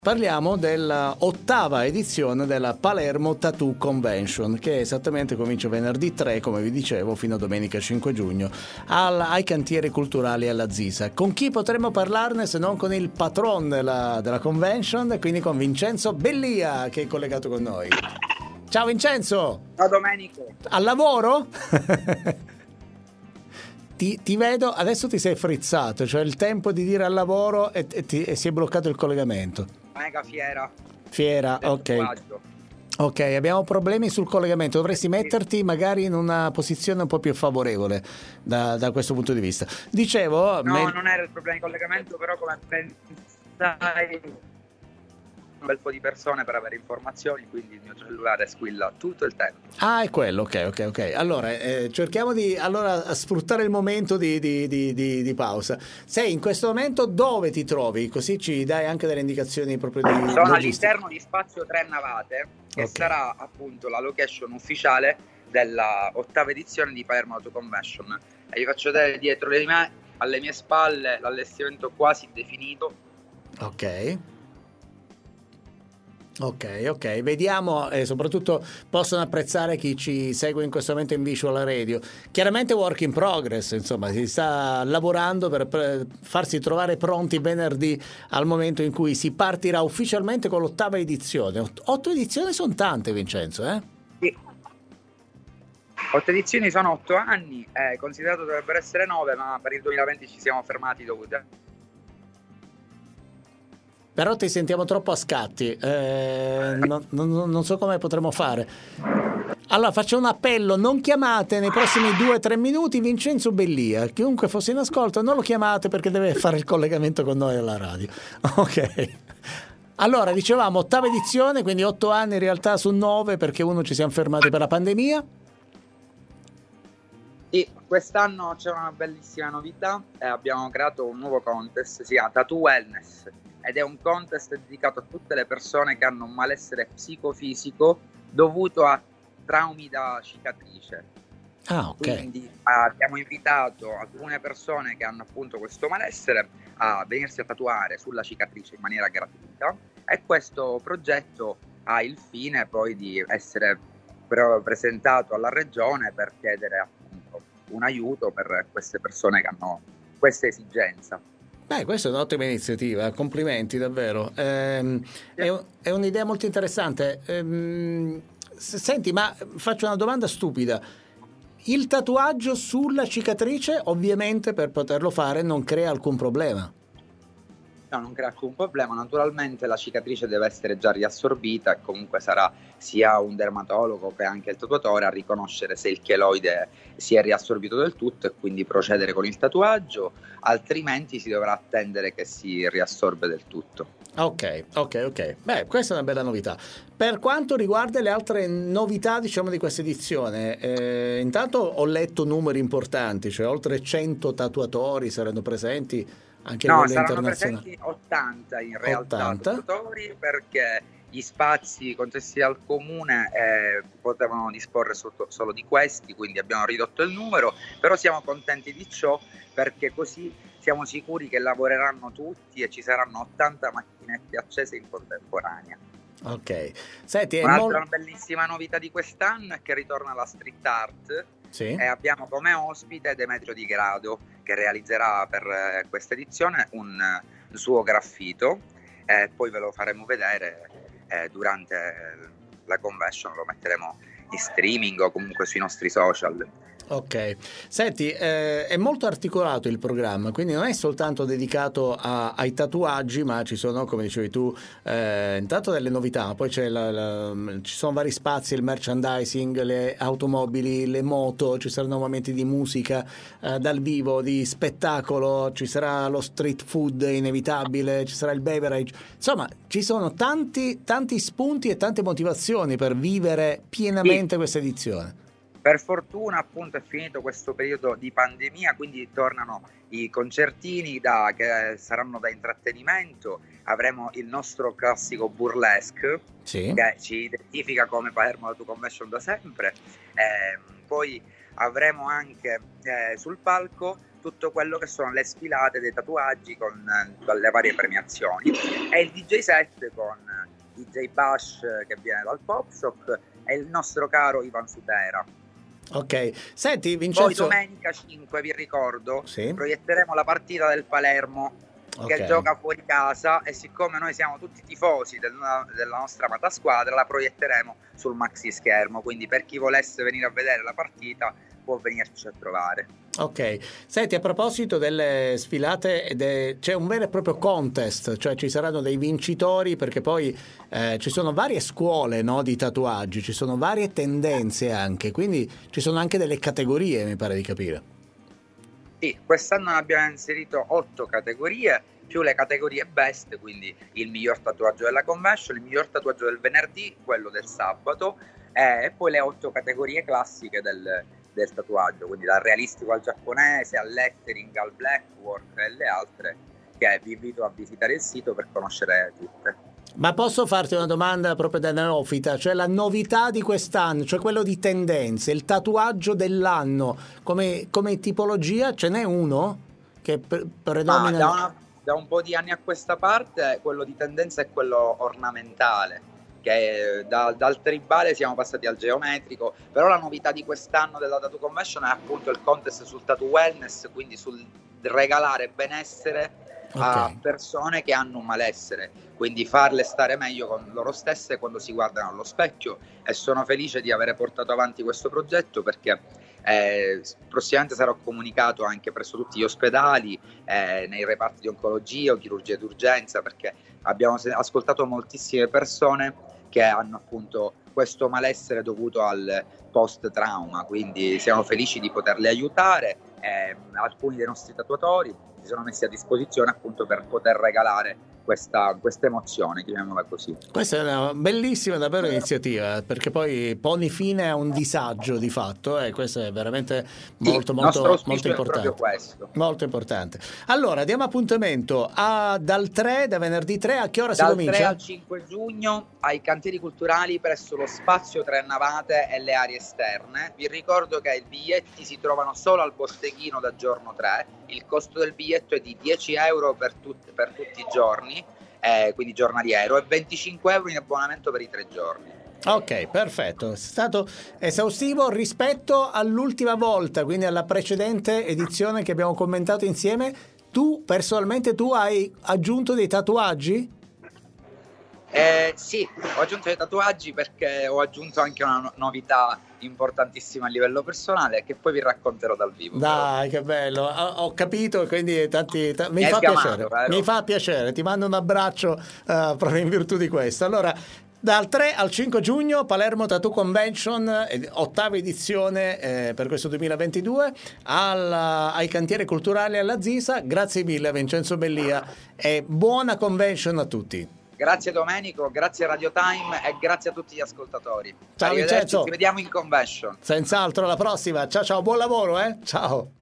Parliamo dell'8ª edizione della Palermo Tattoo Convention, che esattamente comincia venerdì 3, come vi dicevo, fino a domenica 5 giugno ai cantieri culturali alla Zisa. Con chi potremmo parlarne se non con il patron della convention, quindi con Vincenzo Bellia, che è collegato con noi. Ciao Vincenzo! Ciao Domenico! Al lavoro? Ti vedo, adesso ti sei frizzato, cioè il tempo di dire al lavoro e si è bloccato il collegamento. Mega Fiera, ok. Ok, abbiamo problemi sul collegamento, dovresti metterti magari in una posizione un po' più favorevole da questo punto di vista. Dicevo... No, non era il problema di collegamento, però come pensai un bel po' di persone per avere informazioni, quindi il mio cellulare squilla tutto il tempo. Ah, è quello, ok. Allora, cerchiamo di sfruttare il momento di pausa. Sei in questo momento dove ti trovi? Così ci dai anche delle indicazioni proprio di Sono logistica. all'interno di Spazio 3 Navate, che Ok. sarà appunto la location ufficiale della 8ª edizione di Palermo Tattoo Convention. E vi faccio vedere dietro di me, alle mie spalle, l'allestimento quasi definito. Ok, vediamo e soprattutto possono apprezzare chi ci segue in questo momento in visual radio. Chiaramente work in progress, insomma, si sta lavorando per farsi trovare pronti venerdì al momento in cui si partirà ufficialmente con l'8ª edizione. 8 edizioni sono tante, Vincenzo, eh? Sì. 8 edizioni sono 8 anni, considerato dovrebbero essere 9, ma per il 2020 ci siamo fermati dovuti. Però ti sentiamo troppo a scatti, non so come potremo fare. Allora faccio un appello, non chiamate nei prossimi 2-3 minuti Vincenzo Bellia, chiunque fosse in ascolto non lo chiamate perché deve fare il collegamento con noi alla radio. Ok. Allora dicevamo 8ª edizione, quindi 8 anni in realtà su 9 perché uno ci siamo fermati per la pandemia. Sì, quest'anno c'è una bellissima novità, abbiamo creato un nuovo contest, si chiama Tattoo Wellness, ed è un contest dedicato a tutte le persone che hanno un malessere psicofisico dovuto a traumi da cicatrice. Ah, ok. Quindi abbiamo invitato alcune persone che hanno appunto questo malessere a venirsi a tatuare sulla cicatrice in maniera gratuita, e questo progetto ha il fine poi di essere presentato alla regione per chiedere appunto un aiuto per queste persone che hanno questa esigenza. Beh, questa è un'ottima iniziativa, complimenti davvero. È un'idea molto interessante. Senti, ma faccio una domanda stupida. Il tatuaggio sulla cicatrice, ovviamente per poterlo fare, non crea alcun problema. No, non crea alcun problema, naturalmente la cicatrice deve essere già riassorbita e comunque sarà sia un dermatologo che anche il tatuatore a riconoscere se il cheloide si è riassorbito del tutto e quindi procedere con il tatuaggio, altrimenti si dovrà attendere che si riassorbe del tutto. Ok. Beh, questa è una bella novità. Per quanto riguarda le altre novità, diciamo, di questa edizione, intanto ho letto numeri importanti, cioè oltre 100 tatuatori saranno presenti anche a livello saranno internazionale. presenti 80 in realtà 80? tatuatori, perché gli spazi concessi dal comune potevano disporre solo di questi, quindi abbiamo ridotto il numero, però siamo contenti di ciò perché così siamo sicuri che lavoreranno tutti e ci saranno 80 macchinette accese in contemporanea. Ok. Senti, Un'altra bellissima novità di quest'anno è che ritorna la street art. Sì? E abbiamo come ospite Demetrio Di Grado, che realizzerà per questa edizione un suo graffito, e poi ve lo faremo vedere durante la convention, lo metteremo in streaming o comunque sui nostri social. Ok, senti, è molto articolato il programma, quindi non è soltanto dedicato ai tatuaggi, ma ci sono, come dicevi tu, intanto delle novità, poi ci sono vari spazi, il merchandising, le automobili, le moto, ci saranno momenti di musica dal vivo, di spettacolo, ci sarà lo street food inevitabile, ci sarà il beverage, insomma ci sono tanti spunti e tante motivazioni per vivere pienamente questa edizione. Per fortuna appunto è finito questo periodo di pandemia, quindi tornano i concertini che saranno da intrattenimento, avremo il nostro classico burlesque, sì, che ci identifica come Palermo Tattoo Convention da sempre, poi avremo anche sul palco tutto quello che sono le sfilate dei tatuaggi con le varie premiazioni, e il DJ set con DJ Bash che viene dal Pop Shop e il nostro caro Ivan Sutera. Ok, senti Vincenzo. Poi domenica 5, vi ricordo, sì, proietteremo la partita del Palermo che gioca fuori casa, e siccome noi siamo tutti tifosi della nostra amata squadra, la proietteremo sul maxi schermo, quindi per chi volesse venire a vedere la partita può venirci a trovare. Ok, senti, a proposito delle sfilate, c'è un vero e proprio contest, cioè ci saranno dei vincitori, perché poi ci sono varie scuole, no, di tatuaggi, ci sono varie tendenze anche, quindi ci sono anche delle categorie, mi pare di capire. Sì, quest'anno abbiamo inserito 8 categorie, più le categorie best, quindi il miglior tatuaggio della convention, il miglior tatuaggio del venerdì, quello del sabato, e poi le 8 categorie classiche del tatuaggio, quindi dal realistico al giapponese, al lettering, al blackwork e le altre, che vi invito a visitare il sito per conoscere tutte. Ma posso farti una domanda proprio da neofita, cioè la novità di quest'anno, cioè quello di tendenze, il tatuaggio dell'anno, come tipologia ce n'è uno che predomina? Da un po' di anni a questa parte quello di tendenza è quello ornamentale, che dal tribale siamo passati al geometrico, però la novità di quest'anno della Tattoo Convention è appunto il contest sul tattoo wellness, quindi sul regalare benessere a persone che hanno un malessere, quindi farle stare meglio con loro stesse quando si guardano allo specchio, e sono felice di aver portato avanti questo progetto perché prossimamente sarò comunicato anche presso tutti gli ospedali, nei reparti di oncologia o chirurgia d'urgenza, perché abbiamo ascoltato moltissime persone che hanno appunto questo malessere dovuto al post trauma, quindi siamo felici di poterli aiutare. Alcuni dei nostri tatuatori si sono messi a disposizione appunto per poter regalare questa emozione, chiamiamola così. Questa è una bellissima davvero iniziativa, perché poi poni fine a un disagio di fatto, e questo è veramente molto importante. Molto importante. Allora, diamo appuntamento da venerdì 3 a che ora si comincia? Dal 3 al 5 giugno ai cantieri culturali presso lo spazio Tre Navate e le aree esterne. Vi ricordo che i biglietti si trovano solo al botteghino da giorno 3, il costo del biglietto è di 10 euro per tutti i giorni, quindi giornaliero, e 25 euro in abbonamento per i 3 giorni. Ok, perfetto, è stato esaustivo rispetto all'ultima volta, quindi alla precedente edizione che abbiamo commentato insieme. Tu personalmente hai aggiunto dei tatuaggi? Sì, ho aggiunto dei tatuaggi perché ho aggiunto anche una novità importantissima a livello personale che poi vi racconterò dal vivo. Dai, che bello, ho capito, quindi mi fa piacere, mi fa piacere, ti mando un abbraccio proprio in virtù di questo. Allora, dal 3 al 5 giugno Palermo Tattoo Convention, 8ª edizione per questo 2022, ai cantieri culturali alla Zisa. Grazie mille a Vincenzo Bellia e buona convention a tutti. Grazie Domenico, grazie a Radio Time e grazie a tutti gli ascoltatori. Ciao Vincenzo. Ci vediamo in convention. Senz'altro, alla prossima. Ciao, buon lavoro, ciao.